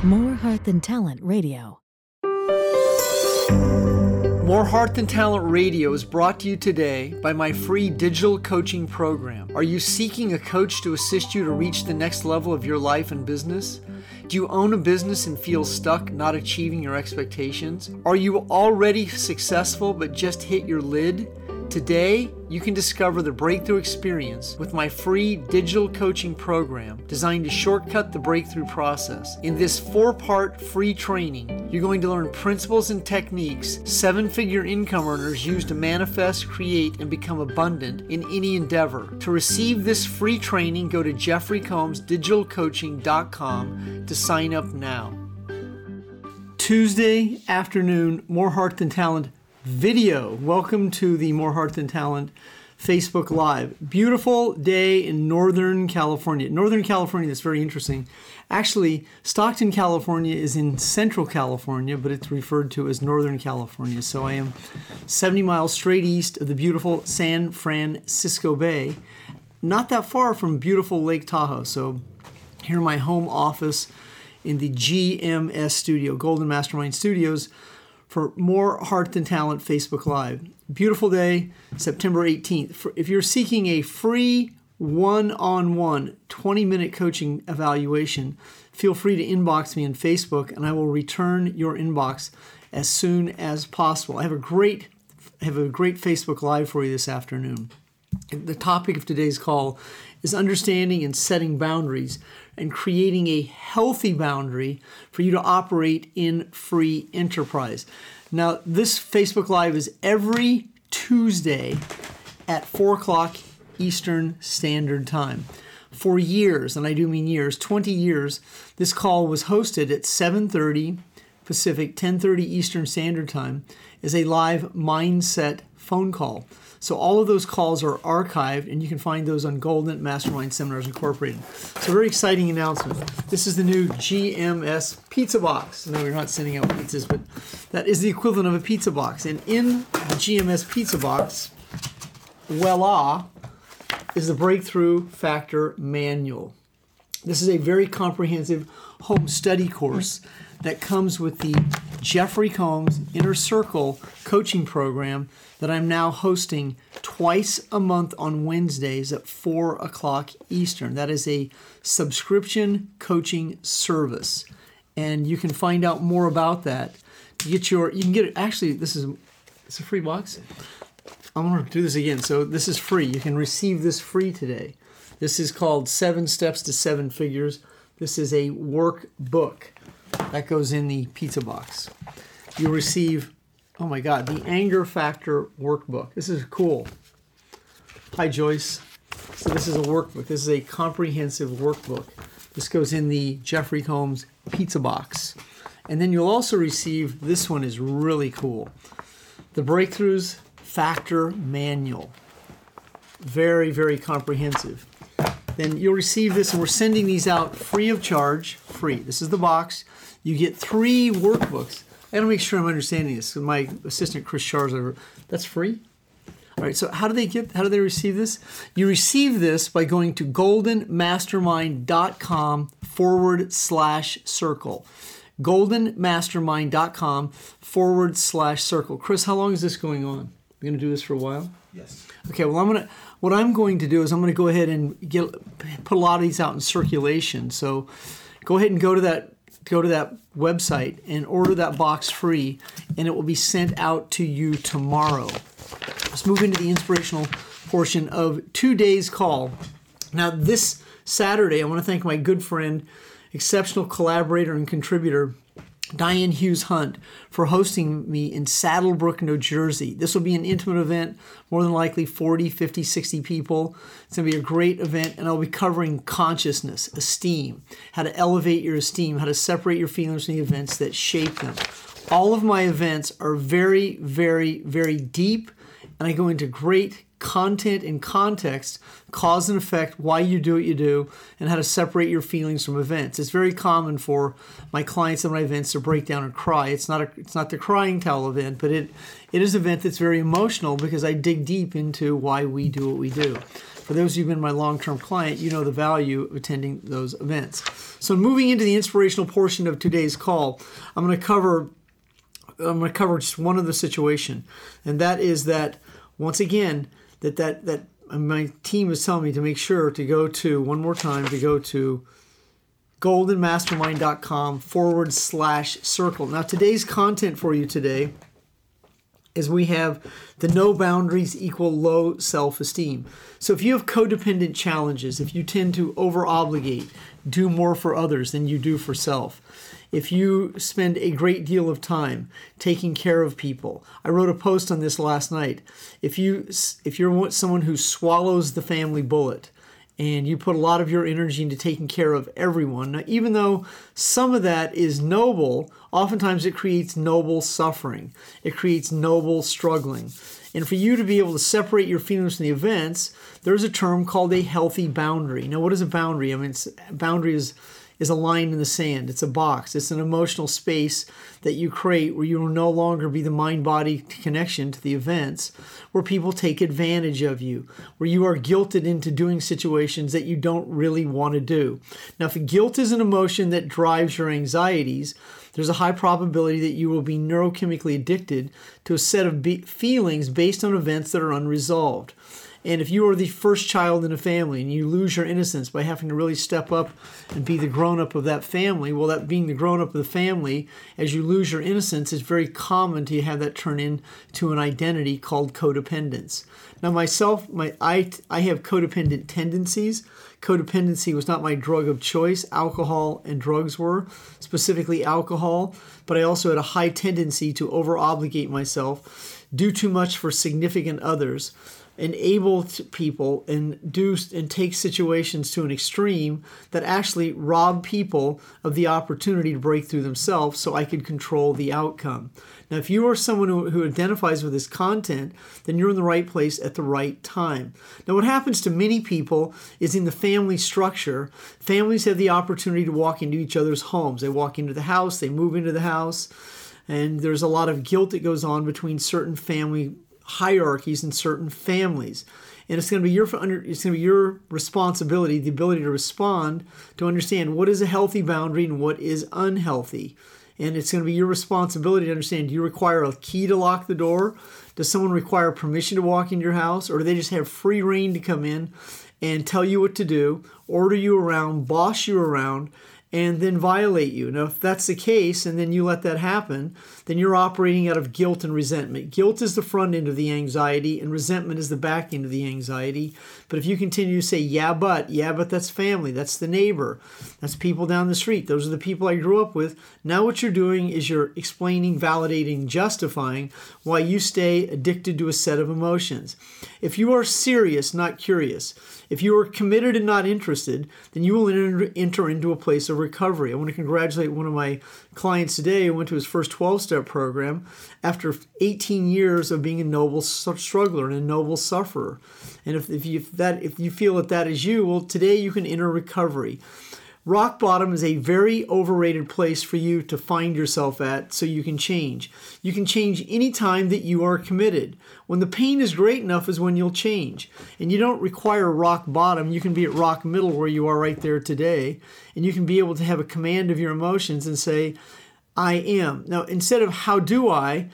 More Heart Than Talent Radio. More Heart Than Talent Radio is brought to you today by my free digital coaching program. Are you seeking a coach to assist you to reach the next level of your life and business? Do you own a business and feel stuck not achieving your expectations? Are you already successful but just hit your lid? Today, you can discover the breakthrough experience with my free digital coaching program designed to shortcut the breakthrough process. In this 4-part free training, you're going to learn principles and techniques 7-figure income earners use to manifest, create, and become abundant in any endeavor. To receive this free training, go to jeffreycombsdigitalcoaching.com to sign up now. Tuesday afternoon, More Heart Than Talent video. Welcome to the More Heart Than Talent Facebook Live. Beautiful day in Northern California. Northern California, that's very interesting. Actually, Stockton, California is in Central California, but it's referred to as Northern California. So I am 70 miles straight east of the beautiful San Francisco Bay, not that far from beautiful Lake Tahoe. So here in my home office in the GMS studio, Golden Mastermind Studios, for More Heart Than Talent Facebook Live. Beautiful day, September 18th. If you're seeking a free one-on-one 20-minute coaching evaluation, feel free to inbox me on Facebook and I will return your inbox as soon as possible. I have a great Facebook Live for you this afternoon. The topic of today's call is understanding and setting boundaries and creating a healthy boundary for you to operate in free enterprise. Now, this Facebook Live is every Tuesday at 4 o'clock Eastern Standard Time. For years, and I do mean years, 20 years, this call was hosted at 7:30 Pacific, 10:30 Eastern Standard Time as a live mindset phone call. So all of those calls are archived, and you can find those on Golden Mastermind Seminars Incorporated. So a very exciting announcement. This is the new GMS pizza box. No, we're not sending out pizzas, but that is the equivalent of a pizza box. And in the GMS pizza box, voila, is the Breakthrough Factor Manual. This is a very comprehensive home study course that comes with the Jeffrey Combs Inner Circle coaching program that I'm now hosting twice a month on Wednesdays at 4 o'clock Eastern. That is a subscription coaching service. And you can find out more about that. It's a free box. I'm going to do this again. So this is free. You can receive this free today. This is called 7 Steps to 7 Figures. This is a workbook that goes in the pizza box. You'll receive, oh my God, the Anger Factor workbook. This is cool. Hi, Joyce. So this is a workbook. This is a comprehensive workbook. This goes in the Jeffrey Combs pizza box. And then you'll also receive, this one is really cool, the Breakthroughs Factor Manual. Very, very comprehensive. Then you'll receive this, and we're sending these out free of charge. Free. This is the box. You get 3 workbooks. I gotta make sure I'm understanding this. So my assistant Chris Scharzer, that's free? All right, so how do they receive this? You receive this by going to goldenmastermind.com/circle. goldenmastermind.com/circle. Chris, how long is this going on? You're gonna do this for a while? Yes. Okay, well, what I'm going to do is I'm going to go ahead and put a lot of these out in circulation. So go ahead and go to that website and order that box free, and it will be sent out to you tomorrow. Let's move into the inspirational portion of today's call. Now, this Saturday, I want to thank my good friend, exceptional collaborator and contributor, Diane Hughes Hunt, for hosting me in Saddlebrook, New Jersey. This will be an intimate event, more than likely 40, 50, 60 people. It's going to be a great event, and I'll be covering consciousness, esteem, how to elevate your esteem, how to separate your feelings from the events that shape them. All of my events are very, very, very deep, and I go into great content and context, cause and effect, why you do what you do, and how to separate your feelings from events. It's very common for my clients at my events to break down and cry. It's not the crying towel event, but it is an event that's very emotional because I dig deep into why we do what we do. For those of you who've been my long-term client, you know the value of attending those events. So moving into the inspirational portion of today's call, I'm going to cover just one other situation, and that is that once again that my team is telling me to make sure to go to goldenmastermind.com/circle. Now today's content for you today is we have the no boundaries equal low self-esteem. So if you have codependent challenges, if you tend to over-obligate, do more for others than you do for self, if you spend a great deal of time taking care of people. I wrote a post on this last night. If you're someone who swallows the family bullet, and you put a lot of your energy into taking care of everyone. Now, even though some of that is noble, oftentimes it creates noble suffering. It creates noble struggling. And for you to be able to separate your feelings from the events, there's a term called a healthy boundary. Now, what is a boundary? I mean, boundary is a line in the sand. It's a box. It's an emotional space that you create where you will no longer be the mind-body connection to the events, where people take advantage of you, where you are guilted into doing situations that you don't really want to do. Now, if guilt is an emotion that drives your anxieties, there's a high probability that you will be neurochemically addicted to a set of feelings based on events that are unresolved. And if you are the first child in a family and you lose your innocence by having to really step up and be the grown-up of that family, well, that being the grown-up of the family, as you lose your innocence, it's very common to have that turn into an identity called codependence. Now, I have codependent tendencies. Codependency was not my drug of choice. Alcohol and drugs were, specifically alcohol. But I also had a high tendency to over-obligate myself, do too much for significant others, enable people and take situations to an extreme that actually rob people of the opportunity to break through themselves so I could control the outcome. Now, if you are someone who identifies with this content, then you're in the right place at the right time. Now, what happens to many people is in the family structure, families have the opportunity to walk into each other's homes. They walk into the house, they move into the house, and there's a lot of guilt that goes on between certain family hierarchies in certain families. And it's going to be your responsibility, the ability to respond, to understand what is a healthy boundary and what is unhealthy. And it's going to be your responsibility to understand, do you require a key to lock the door? Does someone require permission to walk into your house? Or do they just have free reign to come in and tell you what to do, order you around, boss you around, and then violate you? Now, if that's the case, and then you let that happen, then you're operating out of guilt and resentment. Guilt is the front end of the anxiety, and resentment is the back end of the anxiety. But if you continue to say, yeah, but that's family, that's the neighbor, that's people down the street, those are the people I grew up with, now what you're doing is you're explaining, validating, justifying why you stay addicted to a set of emotions. If you are serious, not curious, if you are committed and not interested, then you will enter into a place of recovery. I want to congratulate one of my clients today who went to his first 12-step program after 18 years of being a noble struggler and a noble sufferer. And if you feel that is you, well, today you can enter recovery. Rock bottom is a very overrated place for you to find yourself at so you can change. You can change any time that you are committed. When the pain is great enough is when you'll change. And you don't require rock bottom. You can be at rock middle where you are right there today. And you can be able to have a command of your emotions and say, I am. Now, instead of how I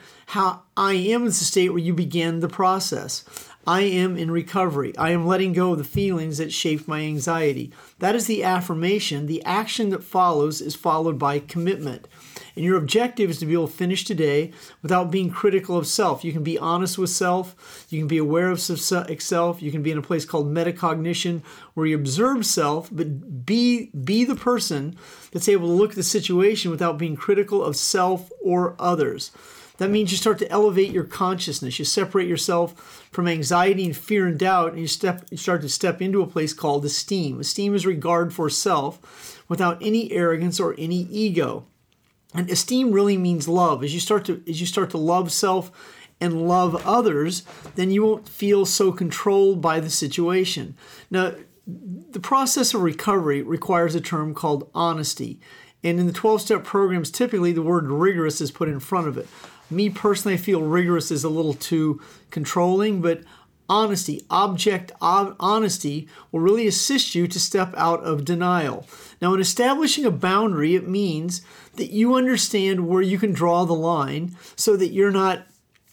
am is the state where you began the process. I am in recovery. I am letting go of the feelings that shaped my anxiety. That is the affirmation. The action that follows is followed by commitment. And your objective is to be able to finish today without being critical of self. You can be honest with self. You can be aware of self. You can be in a place called metacognition where you observe self, but be the person that's able to look at the situation without being critical of self or others. That means you start to elevate your consciousness. You separate yourself from anxiety and fear and doubt, and you start to step into a place called esteem. Esteem is regard for self without any arrogance or any ego. And esteem really means love. As you start to love self and love others, then you won't feel so controlled by the situation. Now, the process of recovery requires a term called honesty. And in the 12-step programs, typically the word rigorous is put in front of it. Me personally, I feel rigorous is a little too controlling, but honesty, honesty will really assist you to step out of denial. Now, in establishing a boundary, it means that you understand where you can draw the line so that you're not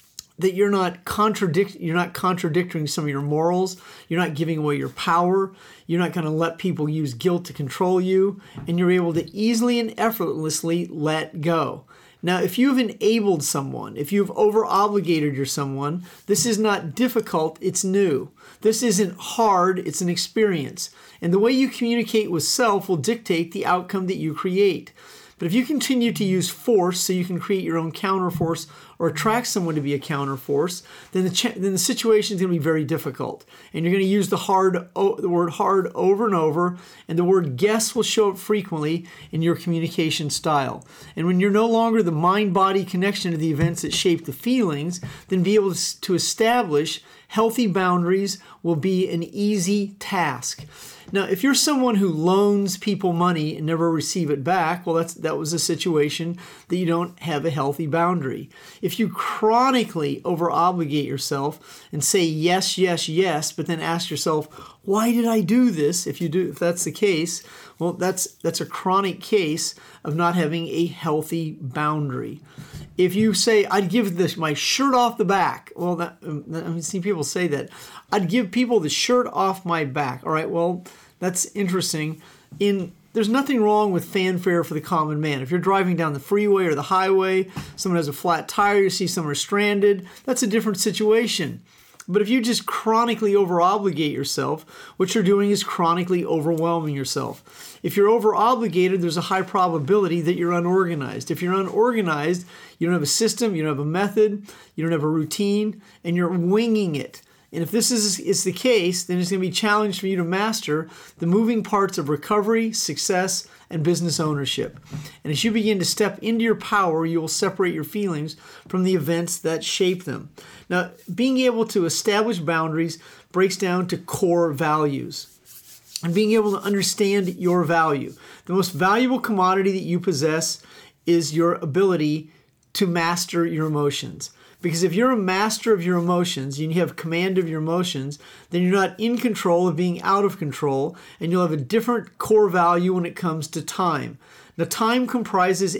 contradicting some of your morals. You're not giving away your power. You're not going to let people use guilt to control you, and you're able to easily and effortlessly let go. Now, if you've enabled someone, if you've over-obligated someone, this is not difficult, it's new. This isn't hard, it's an experience. And the way you communicate with self will dictate the outcome that you create. But if you continue to use force so you can create your own counterforce or attract someone to be a counterforce, then the situation is going to be very difficult. And you're going to use the word hard over and over, and the word guess will show up frequently in your communication style. And when you're no longer the mind-body connection to the events that shape the feelings, then be able to establish healthy boundaries will be an easy task. Now, if you're someone who loans people money and never receive it back, well, that was a situation that you don't have a healthy boundary. If you chronically over-obligate yourself and say yes, yes, yes, but then ask yourself, why did I do this? If that's the case, well, that's a chronic case of not having a healthy boundary. If you say, I'd give my shirt off the back, well, I've seen people say that. I'd give people the shirt off my back. All right, well, that's interesting. There's nothing wrong with fanfare for the common man. If you're driving down the freeway or the highway, someone has a flat tire, you see someone stranded, that's a different situation. But if you just chronically over-obligate yourself, what you're doing is chronically overwhelming yourself. If you're over-obligated, there's a high probability that you're unorganized. If you're unorganized, you don't have a system, you don't have a method, you don't have a routine, and you're winging it. And if this is the case, then it's going to be a challenge for you to master the moving parts of recovery, success, and business ownership. And as you begin to step into your power, you will separate your feelings from the events that shape them. Now, being able to establish boundaries breaks down to core values. And being able to understand your value. The most valuable commodity that you possess is your ability to master your emotions. Because if you're a master of your emotions and you have command of your emotions, then you're not in control of being out of control, and you'll have a different core value when it comes to time. Now, time comprises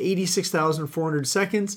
86,400 seconds,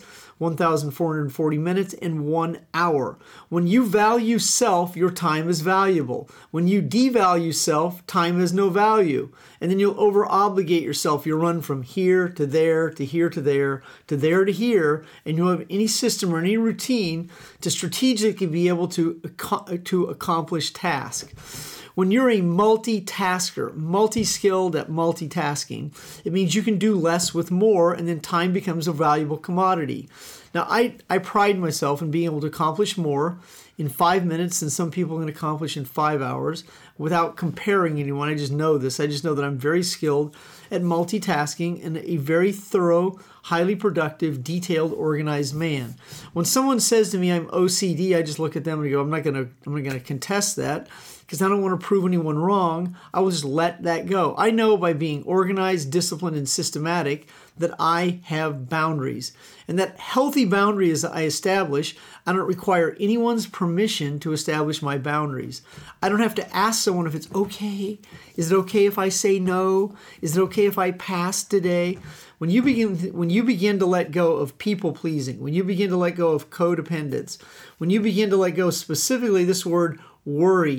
1,440 minutes, and 1 hour. When you value self, your time is valuable. When you devalue self, time has no value. And then you'll over-obligate yourself. You'll run from here to there, to here to there, to there to here, and you'll have any system or any routine to strategically be able to accomplish tasks. When you're a multitasker, multi-skilled at multitasking, it means you can do less with more, and then time becomes a valuable commodity. Now, I pride myself in being able to accomplish more in 5 minutes than some people can accomplish in 5 hours without comparing anyone. I just know this. I just know that I'm very skilled at multitasking and a very thorough, highly productive, detailed, organized man. When someone says to me I'm OCD, I just look at them and go, I'm not going to contest that, because I don't want to prove anyone wrong. I will just let that go. I know by being organized, disciplined, and systematic that I have boundaries. And that healthy boundaries I establish, I don't require anyone's permission to establish my boundaries. I don't have to ask someone if it's okay. Is it okay if I say no? Is it okay if I pass today? When you begin to let go of people-pleasing, when you begin to let go of codependence, when you begin to let go specifically this word worry,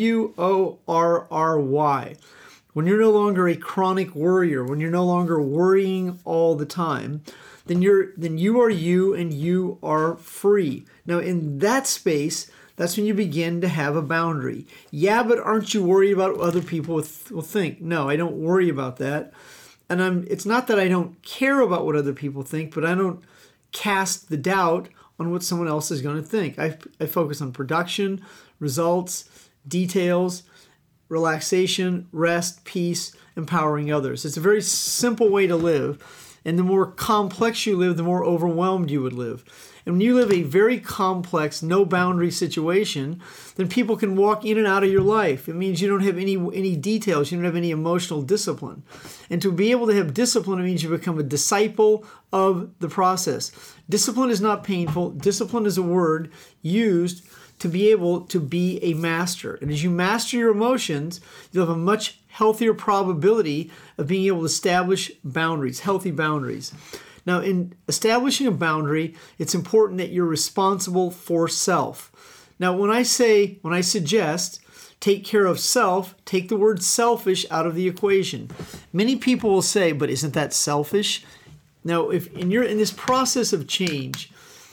W-O-R-R-Y, when you're no longer a chronic worrier, when you're no longer worrying all the time, then you are you and you are free. Now, in that space, that's when you begin to have a boundary. Yeah, but aren't you worried about what other people will think? No, I don't worry about that. And it's not that I don't care about what other people think, but I don't cast the doubt on what someone else is going to think. I focus on production, results, details, relaxation, rest, peace, empowering others. It's a very simple way to live. And the more complex you live, the more overwhelmed you would live. And when you live a very complex, no boundary situation, then people can walk in and out of your life. It means you don't have any details. You don't have any emotional discipline. And to be able to have discipline, it means you become a disciple of the process. Discipline is not painful. Discipline is a word used to be able to be a master. And as you master your emotions, you'll have a much healthier probability of being able to establish boundaries, healthy boundaries. Now, in establishing a boundary, it's important that you're responsible for self. Now, when I suggest take care of self, take the word selfish out of the equation. Many people will say, but isn't that selfish? Now, if you're in this process of change,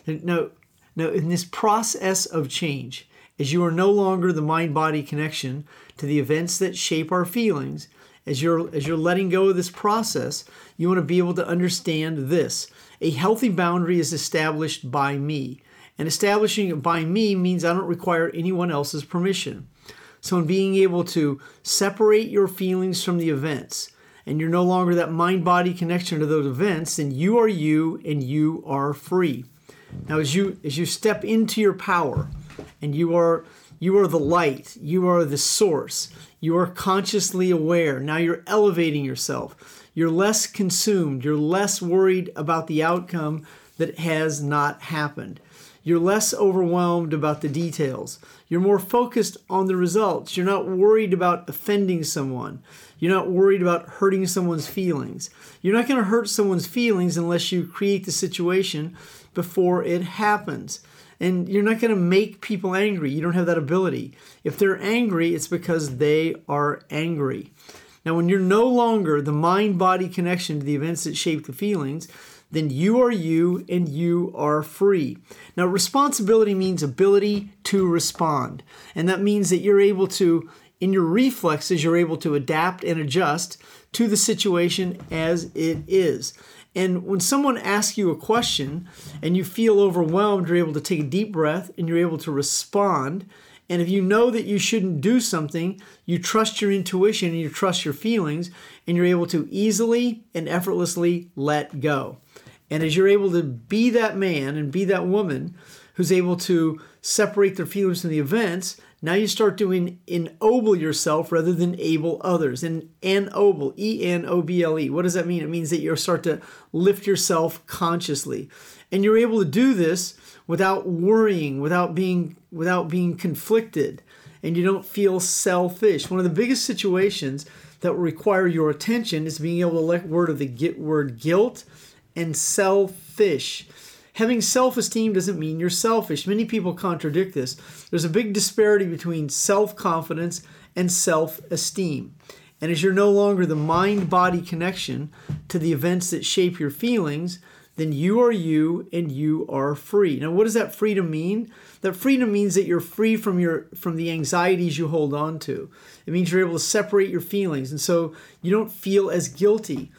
as you are no longer the mind-body connection to the events that shape our feelings, as you're letting go of this process, you want to be able to understand this. A healthy boundary is established by me. And establishing it by me means I don't require anyone else's permission. So in being able to separate your feelings from the events, and you're no longer that mind-body connection to those events, then you are you and you are free. Now as you step into your power, and you are the light, you are the source, you are consciously aware, now you're elevating yourself. You're less consumed, you're less worried about the outcome that has not happened. You're less overwhelmed about the details. You're more focused on the results. You're not worried about offending someone. You're not worried about hurting someone's feelings. You're not going to hurt someone's feelings unless you create the situation before it happens. And you're not going to make people angry. You don't have that ability. If they're angry, it's because they are angry. Now, when you're no longer the mind-body connection to the events that shape the feelings, then you are you and you are free. Now, responsibility means ability to respond. And that means that you're able to, in your reflexes, you're able to adapt and adjust to the situation as it is. And when someone asks you a question and you feel overwhelmed, you're able to take a deep breath and you're able to respond. And if you know that you shouldn't do something, you trust your intuition and you trust your feelings, and you're able to easily and effortlessly let go. And as you're able to be that man and be that woman who's able to separate their feelings from the events, now you start to ennoble yourself rather than able others. And ennoble, E-N-O-B-L-E. What does that mean? It means that you start to lift yourself consciously. And you're able to do this without worrying, without being conflicted, and you don't feel selfish. One of the biggest situations that will require your attention is being able to let word of the word guilt and selfish. Having self-esteem doesn't mean you're selfish. Many people contradict this. There's a big disparity between self-confidence and self-esteem. And as you're no longer the mind-body connection to the events that shape your feelings, then you are you and you are free. Now, what does that freedom mean? That freedom means that you're free from the anxieties you hold on to. It means you're able to separate your feelings, and so you don't feel as guilty.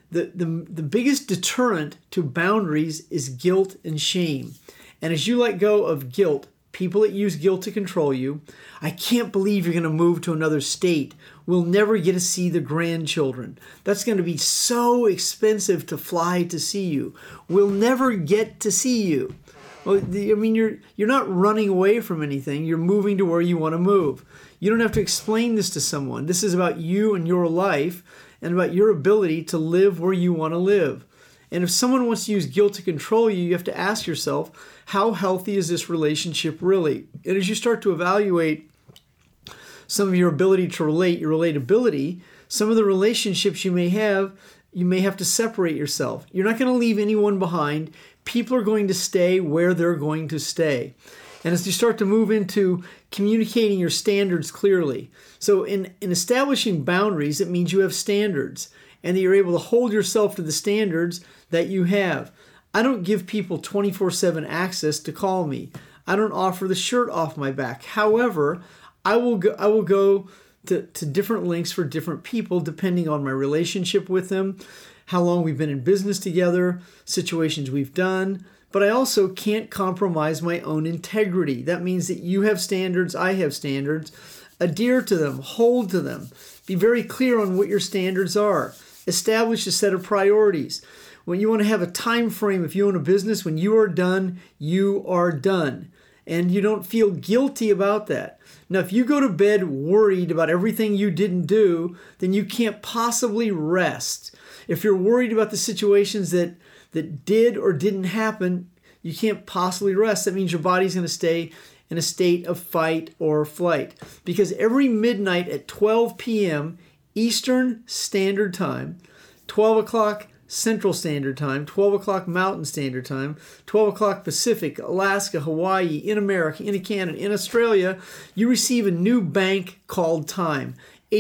The biggest deterrent to boundaries is guilt and shame. And as you let go of guilt, people that use guilt to control you, I can't believe you're going to move to another state. We'll never get to see the grandchildren. That's going to be so expensive to fly to see you. We'll never get to see you. Well, I mean, you're not running away from anything. You're moving to where you want to move. You don't have to explain this to someone. This is about you and your life and about your ability to live where you want to live. And if someone wants to use guilt to control you, you have to ask yourself, how healthy is this relationship really? And as you start to evaluate some of your ability to relate, your relatability, some of the relationships you may have to separate yourself. You're not going to leave anyone behind. People are going to stay where they're going to stay. And as you start to move into communicating your standards clearly. So in establishing boundaries, it means you have standards and that you're able to hold yourself to the standards that you have. I don't give people 24/7 access to call me. I don't offer the shirt off my back. However, I will go to different lengths for different people depending on my relationship with them, how long we've been in business together, situations we've done. But I also can't compromise my own integrity. That means that you have standards, I have standards. Adhere to them, hold to them. Be very clear on what your standards are. Establish a set of priorities. When you want to have a time frame, if you own a business, when you are done, you are done. And you don't feel guilty about that. Now, if you go to bed worried about everything you didn't do, then you can't possibly rest. If you're worried about the situations that did or didn't happen, you can't possibly rest. That means your body's going to stay in a state of fight or flight. Because every midnight at 12 p.m. Eastern Standard Time, 12 o'clock Central Standard Time, 12 o'clock Mountain Standard Time, 12 o'clock Pacific, Alaska, Hawaii, in America, in Canada, in Australia, you receive a new bank called time.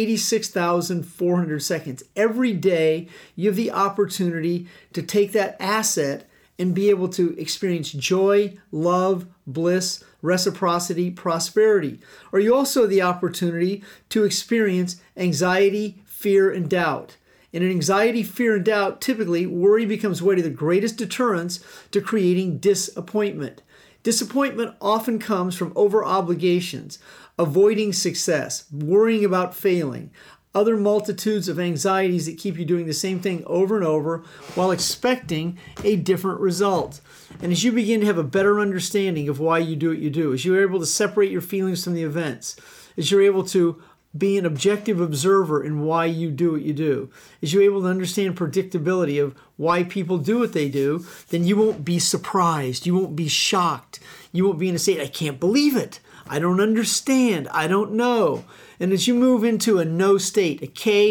86,400 seconds. Every day, you have the opportunity to take that asset and be able to experience joy, love, bliss, reciprocity, prosperity. Or you also have the opportunity to experience anxiety, fear, and doubt. And in anxiety, fear, and doubt, typically, worry becomes one of the greatest deterrents to creating disappointment. Disappointment often comes from over-obligations, avoiding success, worrying about failing, other multitudes of anxieties that keep you doing the same thing over and over while expecting a different result. And as you begin to have a better understanding of why you do what you do, as you're able to separate your feelings from the events, as you're able to be an objective observer in why you do what you do, as you're able to understand predictability of why people do what they do, then you won't be surprised. You won't be shocked. You won't be in a state, I can't believe it. I don't understand. I don't know. And as you move into a no state, a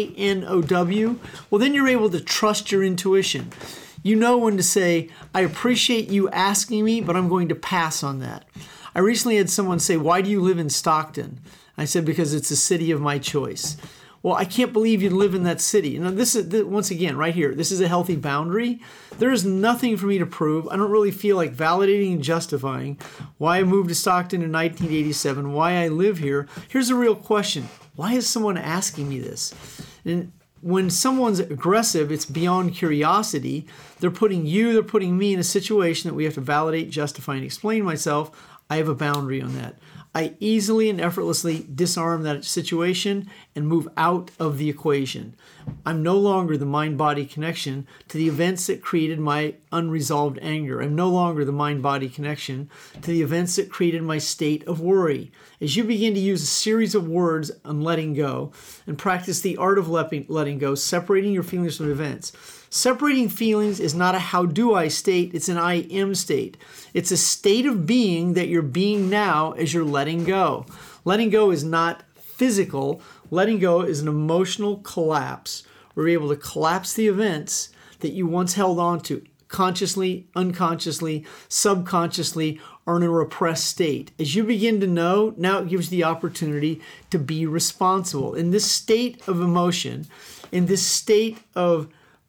KNOW, well, then you're able to trust your intuition. You know when to say, I appreciate you asking me, but I'm going to pass on that. I recently had someone say, why do you live in Stockton? I said, because it's a city of my choice. Well, I can't believe you live in that city. Now, this is, once again, right here, this is a healthy boundary. There is nothing for me to prove. I don't really feel like validating and justifying why I moved to Stockton in 1987, why I live here. Here's a real question. Why is someone asking me this? And when someone's aggressive, it's beyond curiosity. They're putting me in a situation that we have to validate, justify, and explain myself. I have a boundary on that. I easily and effortlessly disarm that situation and move out of the equation. I'm no longer the mind-body connection to the events that created my unresolved anger. I'm no longer the mind-body connection to the events that created my state of worry. As you begin to use a series of words on letting go and practice the art of letting go, separating your feelings from events. Separating feelings is not a how do I state, it's an I am state. It's a state of being that you're being now as you're letting go. Letting go is not physical. Letting go is an emotional collapse. We're able to collapse the events that you once held on to, consciously, unconsciously, subconsciously, or in a repressed state. As you begin to know, now it gives you the opportunity to be responsible. In this state of emotion, in this state of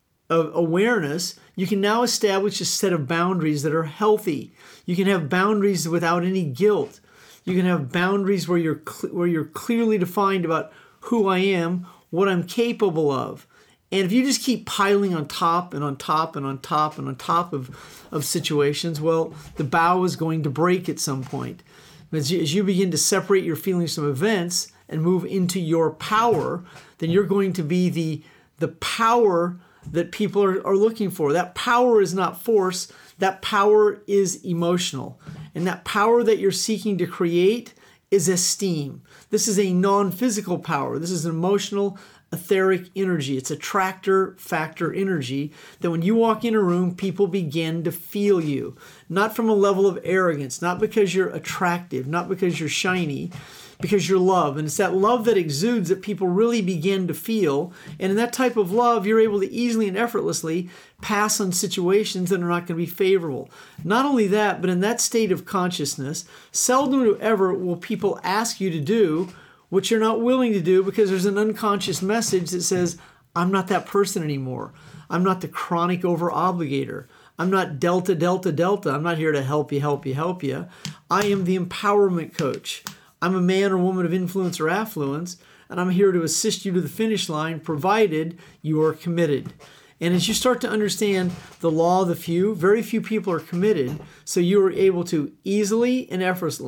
awareness, you can now establish a set of boundaries that are healthy. You can have boundaries without any guilt. You can have boundaries where you're clearly defined about who I am, what I'm capable of. And if you just keep piling on top and on top and on top and on top of situations, well, the bow is going to break at some point. As you begin to separate your feelings from events and move into your power, then you're going to be the power that people are looking for. That power is not force. That power is emotional. And that power that you're seeking to create is esteem. This is a non-physical power. This is an emotional, etheric energy. It's attractor factor energy that when you walk in a room, people begin to feel you. Not from a level of arrogance, not because you're attractive, not because you're shiny, because you're love. And it's that love that exudes that people really begin to feel. And in that type of love, you're able to easily and effortlessly pass on situations that are not going to be favorable. Not only that, but in that state of consciousness, seldom or ever will people ask you to do what you're not willing to do because there's an unconscious message that says, I'm not that person anymore. I'm not the chronic over-obligator. I'm not delta, delta, delta. I'm not here to help you, help you, help you. I am the empowerment coach. I'm a man or woman of influence or affluence, and I'm here to assist you to the finish line, provided you are committed. And as you start to understand the law of the few, very few people are committed, so you are able to easily and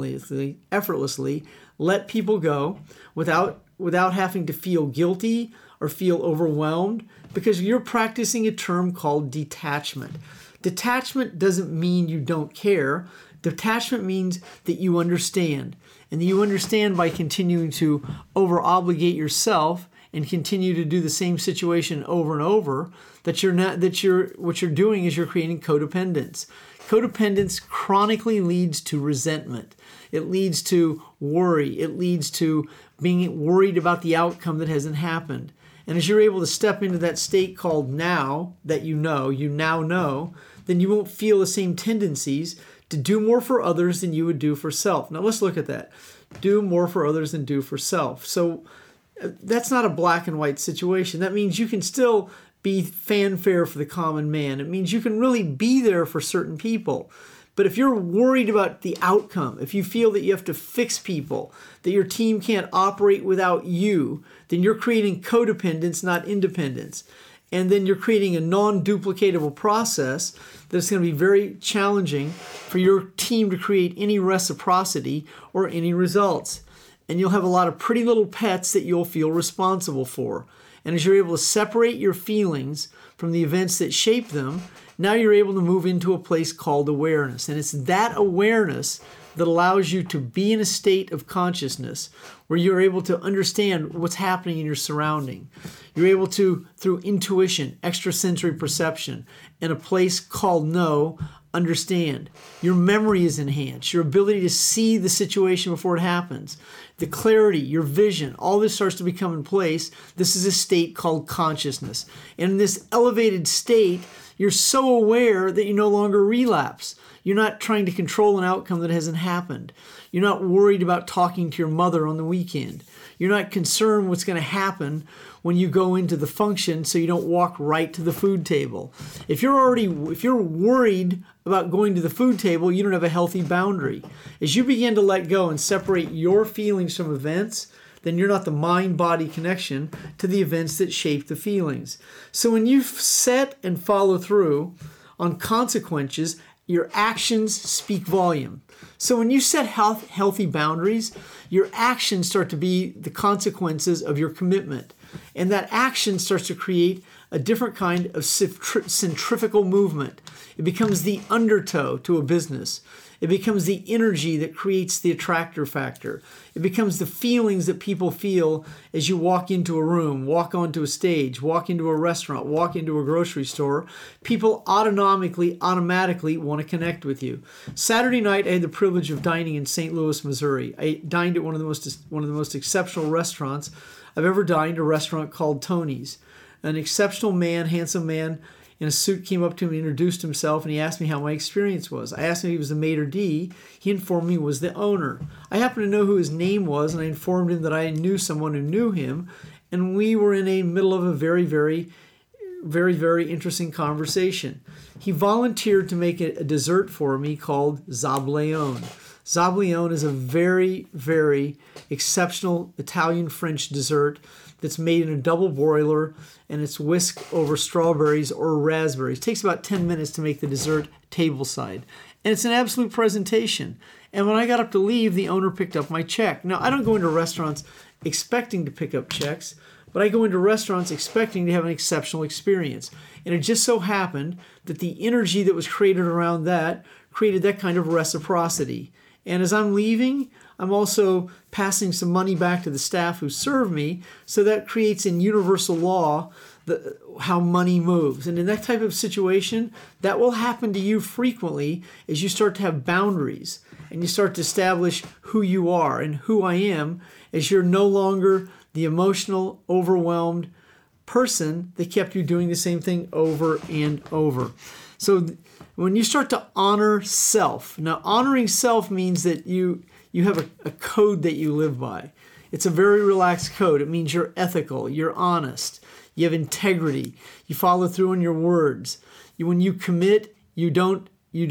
effortlessly let people go without having to feel guilty or feel overwhelmed, because you're practicing a term called detachment. Detachment doesn't mean you don't care. Detachment means that you understand. And that you understand by continuing to over-obligate yourself and continue to do the same situation over and over, what you're doing is you're creating codependence. Codependence chronically leads to resentment. It leads to worry. It leads to being worried about the outcome that hasn't happened. And as you're able to step into that state called now, that you now know, then you won't feel the same tendencies to do more for others than you would do for self. Now let's look at that. Do more for others than do for self. So that's not a black and white situation. That means you can still be fanfare for the common man. It means you can really be there for certain people. But if you're worried about the outcome, if you feel that you have to fix people, that your team can't operate without you, then you're creating codependence, not independence. And then you're creating a non-duplicatable process that's going to be very challenging for your team to create any reciprocity or any results. And you'll have a lot of pretty little pets that you'll feel responsible for. And as you're able to separate your feelings from the events that shape them, now you're able to move into a place called awareness. And it's that awareness that allows you to be in a state of consciousness where you're able to understand what's happening in your surrounding. You're able to, through intuition, extrasensory perception, in a place called know, understand. Your memory is enhanced. Your ability to see the situation before it happens. The clarity, your vision, all this starts to become in place. This is a state called consciousness. And in this elevated state, you're so aware that you no longer relapse. You're not trying to control an outcome that hasn't happened. You're not worried about talking to your mother on the weekend. You're not concerned what's going to happen when you go into the function so you don't walk right to the food table. If you're worried about going to the food table, you don't have a healthy boundary. As you begin to let go and separate your feelings from events, then you're not the mind-body connection to the events that shape the feelings. So when you set and follow through on consequences, your actions speak volume. So when you set healthy boundaries, your actions start to be the consequences of your commitment. And that action starts to create a different kind of centrifugal movement. It becomes the undertow to a business. It becomes the energy that creates the attractor factor. It becomes the feelings that people feel as you walk into a room, walk onto a stage, walk into a restaurant, walk into a grocery store. People automatically want to connect with you. Saturday night, I had the privilege of dining in St. Louis, Missouri. I dined at one of the most exceptional restaurants I've ever dined, a restaurant called Tony's. An exceptional man, handsome man, in a suit came up to me and introduced himself, and he asked me how my experience was. I asked him if he was the maitre d'. He informed me he was the owner. I happened to know who his name was, and I informed him that I knew someone who knew him, and we were in the middle of a very, very, very, very interesting conversation. He volunteered to make a dessert for me called Zableone. Zableone is a very, very exceptional Italian-French dessert that's made in a double boiler, and it's whisked over strawberries or raspberries. It takes about 10 minutes to make the dessert tableside. And it's an absolute presentation. And when I got up to leave, the owner picked up my check. Now, I don't go into restaurants expecting to pick up checks, but I go into restaurants expecting to have an exceptional experience. And it just so happened that the energy that was created around that created that kind of reciprocity. And as I'm leaving, I'm also passing some money back to the staff who serve me, so that creates in universal law how money moves. And in that type of situation, that will happen to you frequently as you start to have boundaries and you start to establish who you are and who I am, as you're no longer the emotional, overwhelmed person that kept you doing the same thing over and over. So when you start to honor self, now honoring self means that you have a code that you live by. It's a very relaxed code. It means you're ethical, you're honest, you have integrity, you follow through on your words. When you commit, you don't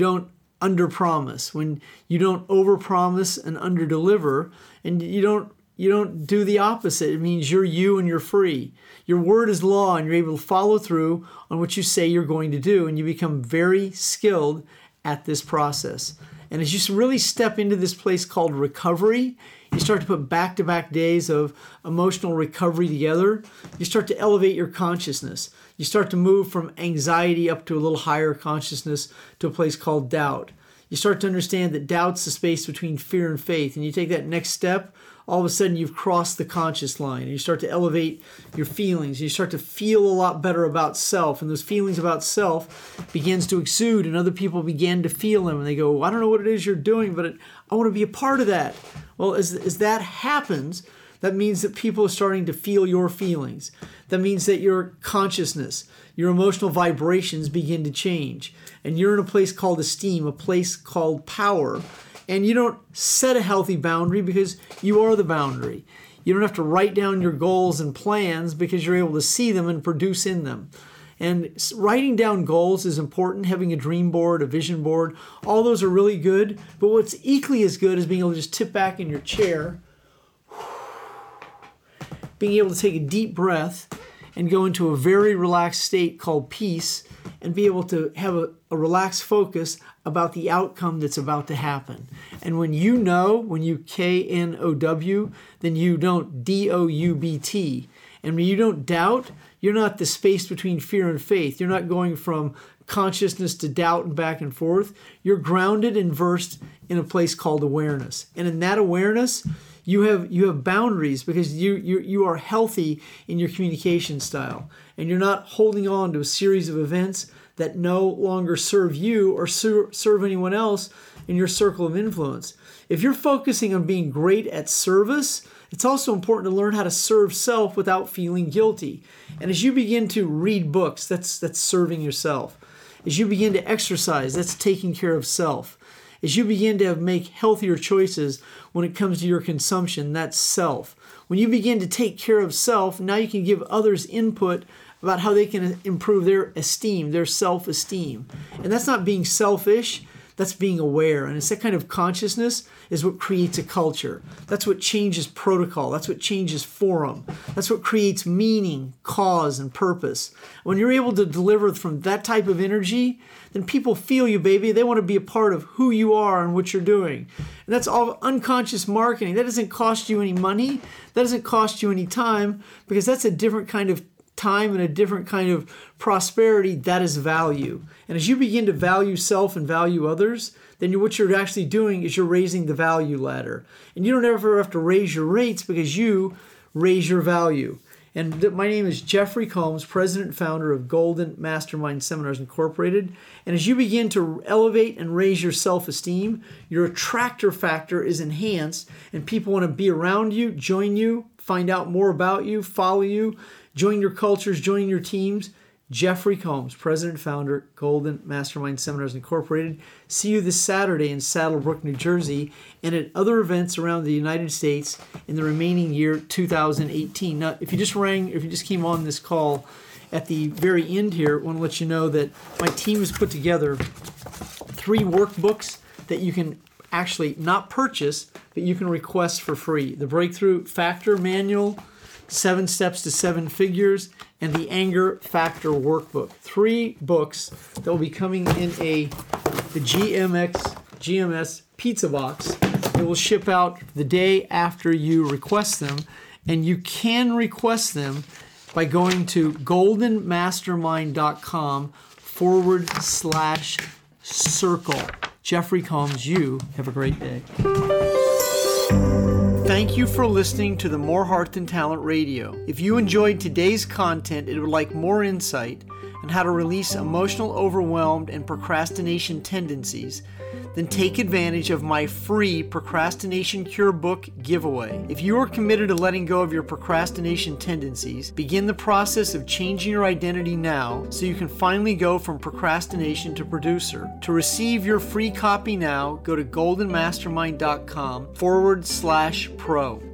underpromise. When you don't overpromise and underdeliver, and you don't do the opposite. It means you're you and you're free. Your word is law, and you're able to follow through on what you say you're going to do, and you become very skilled at this process. And as you really step into this place called recovery, you start to put back-to-back days of emotional recovery together. You start to elevate your consciousness. You start to move from anxiety up to a little higher consciousness to a place called doubt. You start to understand that doubt's the space between fear and faith, and you take that next step all of a sudden you've crossed the conscious line and you start to elevate your feelings. You start to feel a lot better about self, and those feelings about self begins to exude, and other people begin to feel them, and they go, I don't know what it is you're doing, but I want to be a part of that. Well, as that happens, that means that people are starting to feel your feelings. That means that your consciousness, your emotional vibrations begin to change. And you're in a place called esteem, a place called power. And you don't set a healthy boundary because you are the boundary. You don't have to write down your goals and plans because you're able to see them and produce in them. And writing down goals is important, having a dream board, a vision board, all those are really good. But what's equally as good is being able to just tip back in your chair, being able to take a deep breath and go into a very relaxed state called peace, and be able to have a relaxed focus about the outcome that's about to happen. And when you know, when you KNOW, then you don't DOUBT. And when you don't doubt, you're not the space between fear and faith. You're not going from consciousness to doubt and back and forth. You're grounded and versed in a place called awareness. And in that awareness, you have boundaries because you are healthy in your communication style, and you're not holding on to a series of events that no longer serve you or serve anyone else in your circle of influence. If you're focusing on being great at service, it's also important to learn how to serve self without feeling guilty. And as you begin to read books, that's serving yourself. As you begin to exercise, that's taking care of self. As you begin to make healthier choices when it comes to your consumption, that's self. When you begin to take care of self, now you can give others input about how they can improve their esteem, their self-esteem. And that's not being selfish, that's being aware. And it's that kind of consciousness is what creates a culture. That's what changes protocol. That's what changes forum. That's what creates meaning, cause, and purpose. When you're able to deliver from that type of energy, then people feel you, baby. They want to be a part of who you are and what you're doing. And that's all unconscious marketing. That doesn't cost you any money. That doesn't cost you any time, because that's a different kind of time and a different kind of prosperity. That is value. And as you begin to value self and value others, then what you're actually doing is you're raising the value ladder. And you don't ever have to raise your rates because you raise your value. And my name is Jeffrey Combs, president and founder of Golden Mastermind Seminars Incorporated. And as you begin to elevate and raise your self-esteem, your attractor factor is enhanced, and people want to be around you, join you, find out more about you, follow you, join your cultures, join your teams. Jeffrey Combs, president and founder, Golden Mastermind Seminars Incorporated. See you this Saturday in Saddlebrook, New Jersey, and at other events around the United States in the remaining year 2018. Now, if you just came on this call at the very end here, I want to let you know that my team has put together 3 workbooks that you can actually not purchase, but you can request for free. The Breakthrough Factor Manual, 7 Steps to 7 Figures, and the Anger Factor Workbook. 3 books that will be coming in the GMS pizza box. It will ship out the day after you request them, and you can request them by going to goldenmastermind.com/circle. Jeffrey Combs, you have a great day. Thank you for listening to the More Heart Than Talent Radio. If you enjoyed today's content and would like more insight on how to release emotional overwhelmed and procrastination tendencies, then take advantage of my free Procrastination Cure book giveaway. If you are committed to letting go of your procrastination tendencies, begin the process of changing your identity now so you can finally go from procrastination to producer. To receive your free copy now, go to goldenmastermind.com/pro.